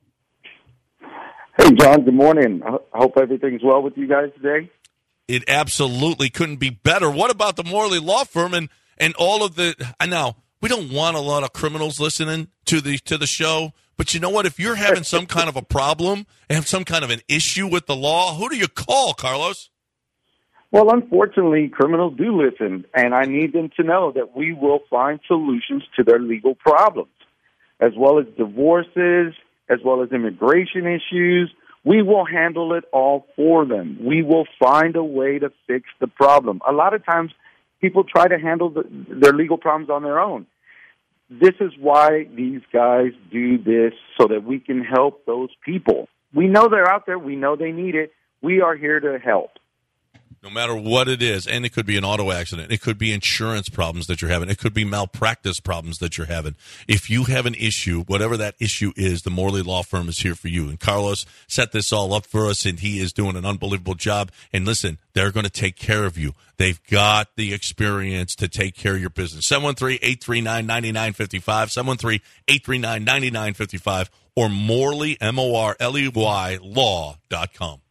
Speaker 9: Hey, John, good morning. I hope everything's well with you guys today.
Speaker 4: It absolutely couldn't be better. What about the Morley Law Firm and all of the – now, we don't want a lot of criminals listening to the show, but you know what? If you're having some kind of a problem and have some kind of an issue with the law, who do you call, Carlos?
Speaker 9: Well, unfortunately, criminals do listen, and I need them to know that we will find solutions to their legal problems, as well as divorces, as well as immigration issues. We will handle it all for them. We will find a way to fix the problem. A lot of times people try to handle their legal problems on their own. This is why these guys do this, so that we can help those people. We know they're out there. We know they need it. We are here to help.
Speaker 4: No matter what it is, and it could be an auto accident, it could be insurance problems that you're having, it could be malpractice problems that you're having. If you have an issue, whatever that issue is, the Morley Law Firm is here for you. And Carlos set this all up for us, and he is doing an unbelievable job. And listen, they're going to take care of you. They've got the experience to take care of your business. 713-839-9955, 713-839-9955, or Morley, Morley, law.com.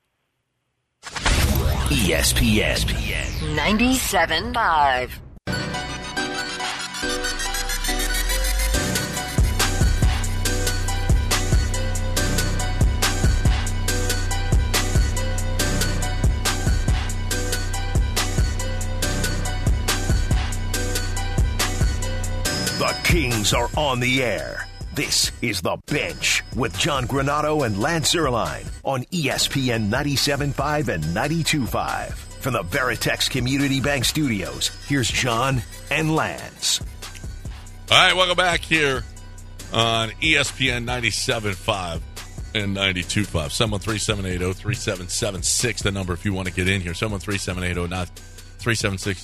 Speaker 2: ESPN
Speaker 10: 97.5.
Speaker 2: The Kings are on the air. This is The Bench with John Granato and Lance Zierlein on ESPN 97.5 and 92.5. From the Veritex Community Bank Studios, here's John and Lance.
Speaker 4: All right, welcome back here on ESPN 97.5 and 92.5. 713-780-3776, the number if you want to get in here. 713-780-3776.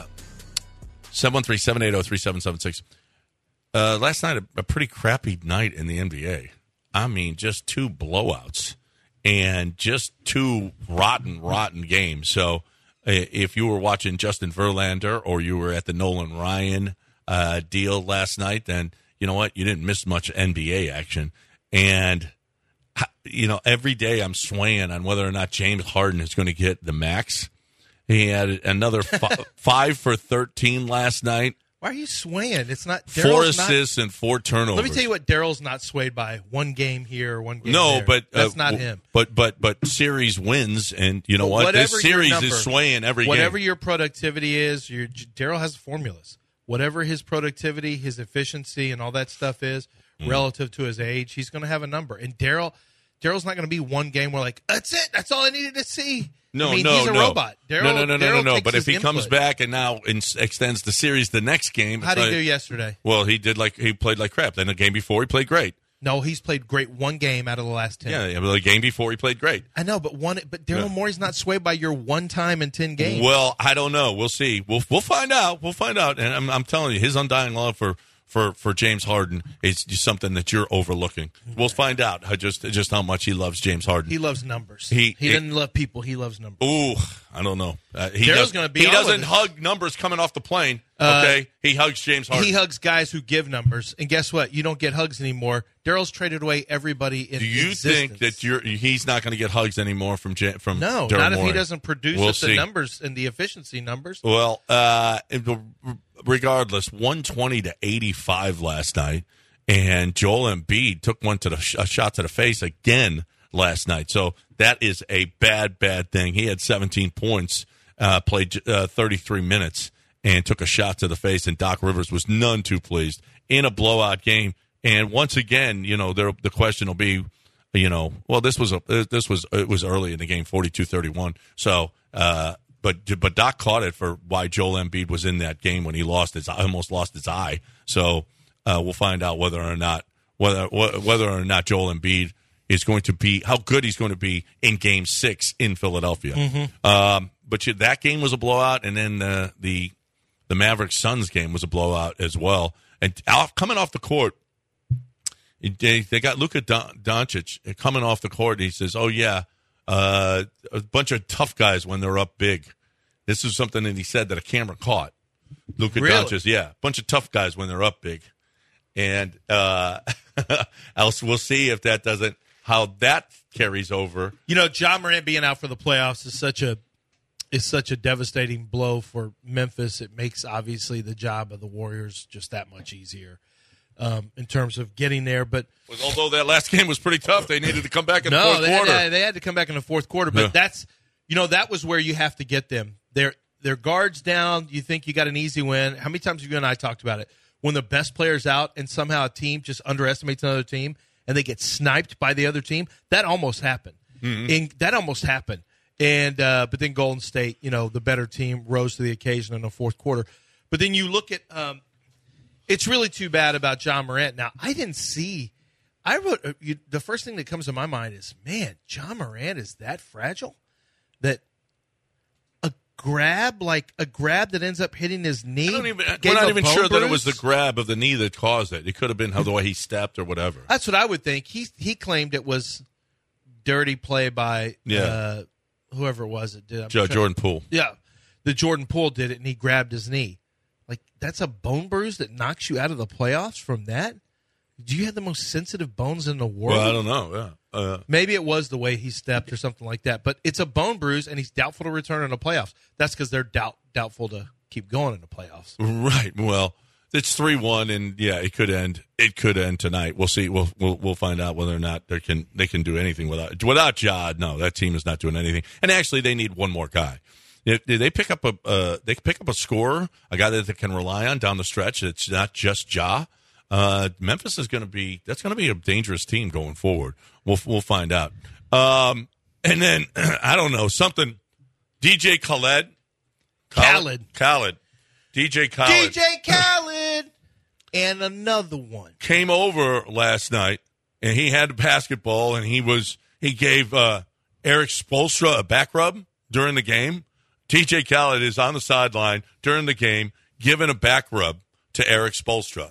Speaker 4: 713-780-3776. Last night, a pretty crappy night in the NBA. I mean, just two blowouts and just two rotten games. So if you were watching Justin Verlander or you were at the Nolan Ryan deal last night, then you know what? You didn't miss much NBA action. And, you know, every day I'm swaying on whether or not James Harden is going to get the max. He had another 5 for 13 last night.
Speaker 5: Why are you swaying? It's not
Speaker 4: 4 assists and 4 turnovers.
Speaker 5: Let me tell you what Daryl's not swayed by. One game here, one game
Speaker 4: there.
Speaker 5: but that's not him.
Speaker 4: But series wins, and you know what? This series is swaying every game.
Speaker 5: Whatever your productivity is, Daryl has formulas. Whatever his productivity, his efficiency, and all that stuff is relative to his age, he's going to have a number. And Daryl's not going to be one game where like, that's it. That's all I needed to see.
Speaker 4: No,
Speaker 5: he's a robot.
Speaker 4: No. But if he comes back and now extends the series the next game.
Speaker 5: How did he do yesterday?
Speaker 4: Well, he played like crap. Then the game before, he played great.
Speaker 5: No, he's played great one game out of the last 10.
Speaker 4: Yeah, but the game before, he played great.
Speaker 5: I know, but Daryl Morey's not swayed by your one time in 10 games.
Speaker 4: Well, I don't know. We'll see. We'll find out. And I'm telling you, his undying love for James Harden is something that you're overlooking. We'll find out just how much he loves James Harden.
Speaker 5: He loves numbers. He doesn't love people. He loves numbers.
Speaker 4: Ooh, I don't know. He
Speaker 5: doesn't
Speaker 4: hug numbers coming off the plane. Okay, he hugs James Harden.
Speaker 5: He hugs guys who give numbers, and guess what? You don't get hugs anymore. Daryl's traded away everybody in existence.
Speaker 4: Do you think that he's not going to get hugs anymore from
Speaker 5: No,
Speaker 4: Daryl
Speaker 5: not
Speaker 4: Morey?
Speaker 5: if he doesn't produce the numbers and the efficiency numbers.
Speaker 4: Well, regardless, 120-85 last night, and Joel Embiid took a shot to the face again last night. So that is a bad thing. He had 17 points, played 33 minutes, and took a shot to the face, and Doc Rivers was none too pleased in a blowout game. And once again, you know, the question will be, you know, well, it was early in the game, 42-31. So, but Doc caught it for why Joel Embiid was in that game when he almost lost his eye. So we'll find out whether or not Joel Embiid is going to be, how good he's going to be in Game 6 in Philadelphia.
Speaker 5: Mm-hmm.
Speaker 4: But that game was a blowout, and then the Mavericks Suns game was a blowout as well. And coming off the court, they got Luka Doncic coming off the court. And he says, "Oh yeah, a bunch of tough guys when they're up big." This is something that he said that a camera caught. Luka Doncic, yeah, bunch of tough guys when they're up big, and else we'll see if how that carries over.
Speaker 5: You know, Ja Morant being out for the playoffs is such a devastating blow for Memphis. It makes obviously the job of the Warriors just that much easier. In terms of getting there, but
Speaker 4: although that last game was pretty tough, they needed to come back in the fourth quarter.
Speaker 5: They had to come back in the fourth quarter, but that was where you have to get them. Their guards down. You think you got an easy win? How many times have you and I talked about it? When the best player's out and somehow a team just underestimates another team and they get sniped by the other team, that almost happened. And that almost happened. And but then Golden State, the better team, rose to the occasion in the fourth quarter. But then you look at it's really too bad about Ja Morant. Now, I didn't see – I wrote the first thing that comes to my mind is, man, Ja Morant is that fragile that a grab that ends up hitting his knee.
Speaker 4: We're not even sure that it was the grab of the knee that caused it. It could have been the way he stepped or whatever.
Speaker 5: That's what I would think. He claimed it was dirty play by whoever it was that did it.
Speaker 4: Jordan Poole.
Speaker 5: Yeah. The Jordan Poole did it, and he grabbed his knee. Like, that's a bone bruise that knocks you out of the playoffs from that? Do you have the most sensitive bones in the world?
Speaker 4: Well, I don't know. Yeah.
Speaker 5: Maybe it was the way he stepped or something like that. But it's a bone bruise, and he's doubtful to return in the playoffs. That's because they're doubtful to keep going in the playoffs.
Speaker 4: Right. Well, it's 3-1, and yeah, it could end. It could end tonight. We'll see. We'll find out whether or not they can do anything without Ja. No, that team is not doing anything. And actually, they need one more guy. They pick up a scorer, a guy that they can rely on down the stretch. It's not just Ja. Memphis is going to be a dangerous team going forward. We'll find out. And then I don't know something. DJ Khaled. DJ Khaled,
Speaker 5: and another one
Speaker 4: came over last night, and he had the basketball, and he gave Eric Spoelstra a back rub during the game. DJ Khaled is on the sideline during the game, giving a back rub to Eric Spoelstra.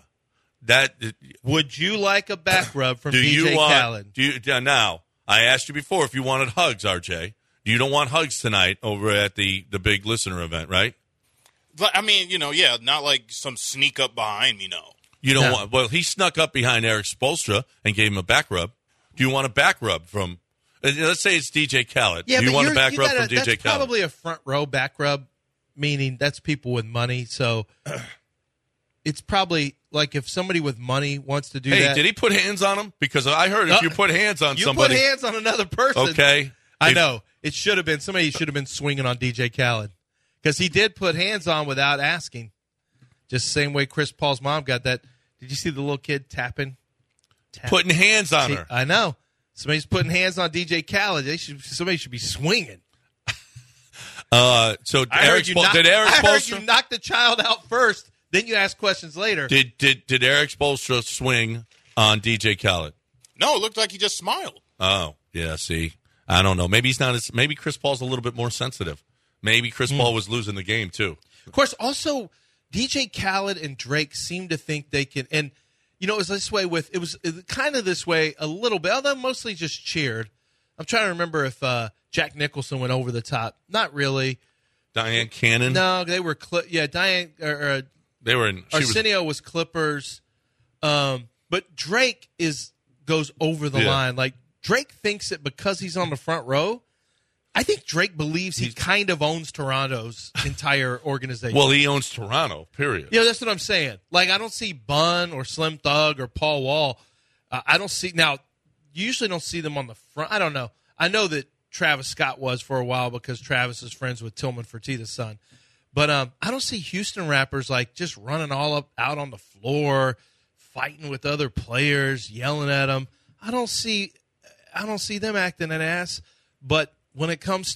Speaker 5: Would you like a back rub from DJ Khaled?
Speaker 4: Now, I asked you before if you wanted hugs, RJ. You don't want hugs tonight over at the big listener event, right?
Speaker 10: But, I mean, not like some sneak up behind me, no.
Speaker 4: You don't want. Well, he snuck up behind Eric Spoelstra and gave him a back rub. Do you want a back rub from? Let's say it's DJ Khaled.
Speaker 5: Yeah,
Speaker 4: do you want a back rub from DJ Khaled?
Speaker 5: That's probably a front row back rub, meaning that's people with money. So it's probably like if somebody with money wants to do that.
Speaker 4: Hey, did he put hands on him? Because I heard if you put hands on somebody.
Speaker 5: You put hands on another person.
Speaker 4: Okay.
Speaker 5: I know. It should have been. Somebody should have been swinging on DJ Khaled. Because he did put hands on without asking. Just the same way Chris Paul's mom got that. Did you see the little kid tapping?
Speaker 4: Putting hands on her.
Speaker 5: I know. Somebody's putting hands on DJ Khaled. Somebody should be swinging.
Speaker 4: Did Eric Spoelstra?
Speaker 5: You knock the child out first, then you ask questions later.
Speaker 4: Did Eric Spoelstra swing on DJ Khaled?
Speaker 10: No, it looked like he just smiled.
Speaker 4: Oh, yeah, see. I don't know. Maybe he's not maybe Chris Paul's a little bit more sensitive. Maybe Chris Paul was losing the game, too.
Speaker 5: Of course, also, DJ Khaled and Drake seem to think they can – and, it was this way it was kind of this way a little bit, although mostly just cheered. I'm trying to remember if Jack Nicholson went over the top. Not really.
Speaker 4: Diane Cannon?
Speaker 5: No, they were Diane
Speaker 4: they were in –
Speaker 5: Arsenio was Clippers. But Drake goes over the line. Like, Drake thinks that because he's on the front row – I think Drake believes he kind of owns Toronto's entire organization.
Speaker 4: Well, he owns Toronto, period.
Speaker 5: Yeah, that's what I'm saying. Like, I don't see Bun or Slim Thug or Paul Wall. I don't see – now, you usually don't see them on the front. I don't know. I know that Travis Scott was for a while because Travis is friends with Tillman Fertitta's son. But I don't see Houston rappers, like, just running all out on the floor, fighting with other players, yelling at them. I don't see them acting an ass. But – When it comes,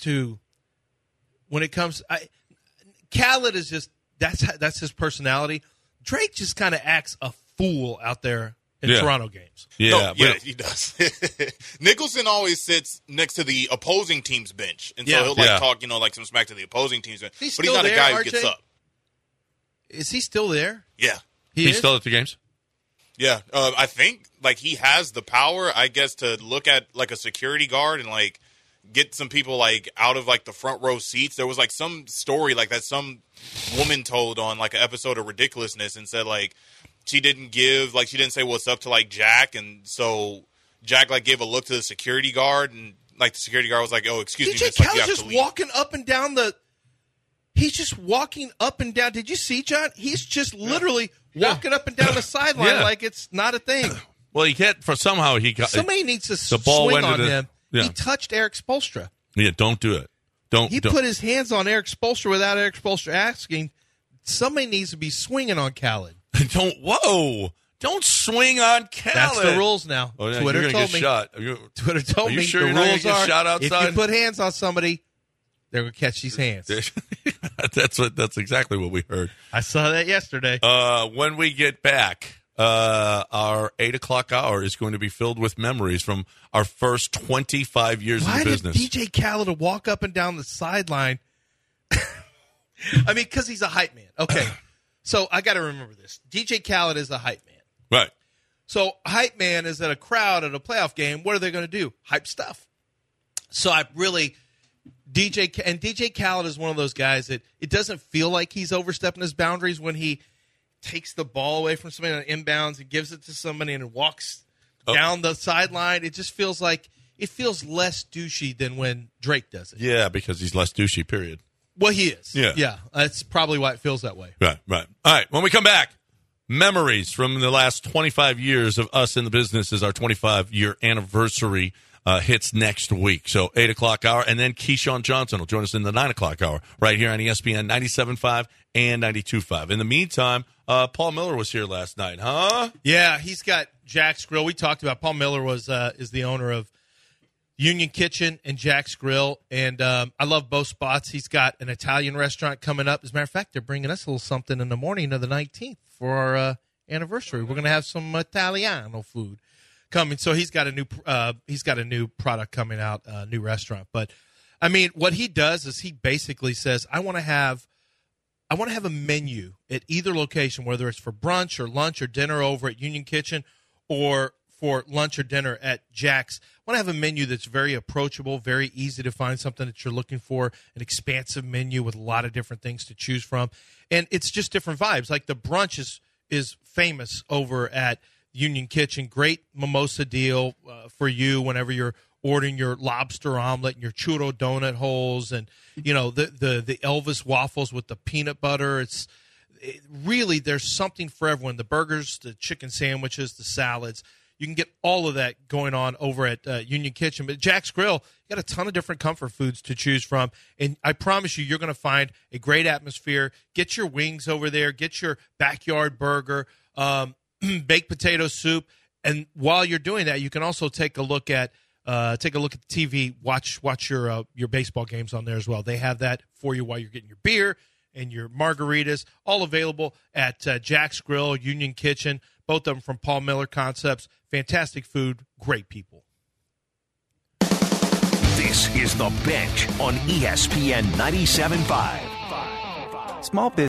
Speaker 5: Khaled is just that's his personality. Drake just kind of acts a fool out there in Toronto games.
Speaker 4: Yeah,
Speaker 10: he does. Nicholson always sits next to the opposing team's bench, and so he'll talk, like some smack to the opposing team's bench. But he's not a guy who gets up.
Speaker 5: Is he still there?
Speaker 10: Yeah,
Speaker 4: he's still at the games.
Speaker 10: Yeah, I think he has the power, I guess, to look at a security guard and get some people out of the front row seats. There was some story that some woman told on an episode of Ridiculousness and said she didn't say what's up to Jack, and so Jack gave a look to the security guard, and the security guard was like, "Oh, excuse me, miss,
Speaker 5: Khaled's
Speaker 10: you have
Speaker 5: just
Speaker 10: to leave."
Speaker 5: walking up and down He's just walking up and down. Did you see, John? He's just literally walking up and down the sideline like it's not a thing.
Speaker 4: Well, he can't.
Speaker 5: Somebody needs to
Speaker 4: ball
Speaker 5: swing
Speaker 4: went
Speaker 5: on
Speaker 4: to
Speaker 5: him.
Speaker 4: Yeah.
Speaker 5: He touched Eric Spoelstra.
Speaker 4: Yeah, don't do it.
Speaker 5: He put his hands on Eric Spoelstra without Eric Spoelstra asking. Somebody needs to be swinging on Khaled.
Speaker 4: Whoa. Don't swing on Khaled.
Speaker 5: That's the rules now.
Speaker 4: Oh, yeah,
Speaker 5: Twitter
Speaker 4: you're
Speaker 5: told
Speaker 4: get
Speaker 5: me.
Speaker 4: Shot.
Speaker 5: Twitter told
Speaker 4: are you
Speaker 5: me
Speaker 4: sure
Speaker 5: the
Speaker 4: you're not
Speaker 5: rules
Speaker 4: gonna get
Speaker 5: are
Speaker 4: shot outside?
Speaker 5: if you put hands on somebody, they're going to catch these hands.
Speaker 4: That's exactly what we heard.
Speaker 5: I saw that yesterday.
Speaker 4: When we get back, our 8 o'clock hour is going to be filled with memories from our first 25 years in the business.
Speaker 5: Why did DJ Khaled walk up and down the sideline? I mean, because he's a hype man. Okay, so I got to remember this. DJ Khaled is a hype man.
Speaker 4: Right.
Speaker 5: So hype man is at a crowd at a playoff game. What are they going to do? Hype stuff. So I really DJ Khaled is one of those guys that it doesn't feel like he's overstepping his boundaries when he takes the ball away from somebody on inbounds and gives it to somebody and walks down the sideline. It just feels like it feels less douchey than when Drake does it.
Speaker 4: Yeah, because he's less douchey, period.
Speaker 5: Well, he is.
Speaker 4: Yeah.
Speaker 5: Yeah. That's probably why it feels that way.
Speaker 4: Right. All right, when we come back, memories from the last 25 years of us in the business is our 25-year anniversary hits next week. So 8 o'clock hour, and then Keyshawn Johnson will join us in the 9 o'clock hour right here on ESPN 97.5 and 92.5. In the meantime, Paul Miller was here last night, huh?
Speaker 5: Yeah, he's got Jack's Grill. We talked about Paul Miller is the owner of Union Kitchen and Jack's Grill, and I love both spots. He's got an Italian restaurant coming up. As a matter of fact, they're bringing us a little something in the morning of the 19th for our anniversary. We're going to have some Italiano food coming. So he's got a new product coming out, a new restaurant. But I mean, what he does is he basically says, I want to have a menu at either location, whether it's for brunch or lunch or dinner over at Union Kitchen or for lunch or dinner at Jack's. I want to have a menu that's very approachable, very easy to find something that you're looking for, an expansive menu with a lot of different things to choose from. And it's just different vibes. Like the brunch is famous over at Union Kitchen. Great mimosa deal for you whenever you're ordering your lobster omelet and your churro donut holes and, you know, the Elvis waffles with the peanut butter. Really, there's something for everyone. The burgers, the chicken sandwiches, the salads. You can get all of that going on over at Union Kitchen. But Jack's Grill, you got a ton of different comfort foods to choose from. And I promise you're going to find a great atmosphere. Get your wings over there. Get your backyard burger, baked potato soup. And while you're doing that, you can also take a look at the TV. Watch your baseball games on there as well. They have that for you while you're getting your beer and your margaritas, all available at Jack's Grill, Union Kitchen. Both of them from Paul Miller Concepts. Fantastic food, great people.
Speaker 2: This is The Bench on ESPN 97.5.
Speaker 11: Small business.